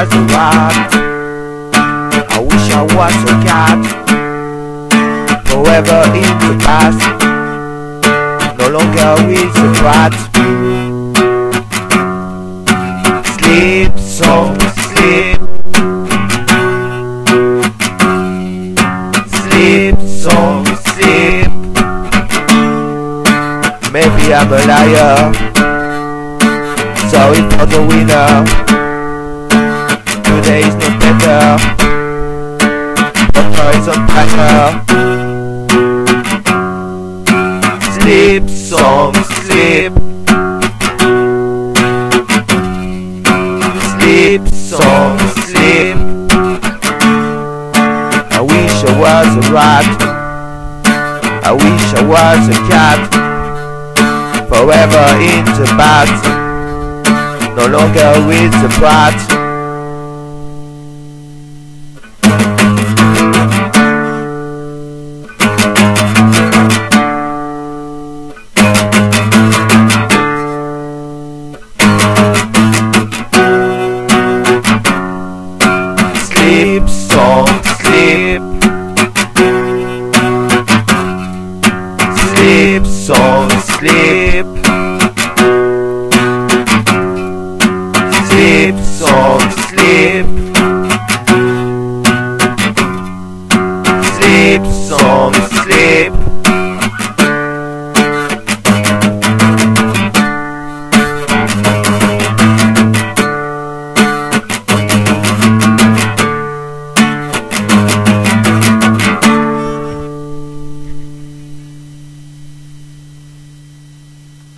was a rat. I wish I was a cat, forever in the past, no longer with the brat. Sleep, song, sleep. Sleep, song, sleep. Maybe I'm a liar, sorry for the winner. Today is no better, water is on fire. Sleep, song, sleep. Sleep, song, sleep. I wish I was a rat, I wish I was a cat, forever in the bat, no longer with the brat. Sleep, song, sleep. Sleep, song, sleep. Sleep, song, sleep.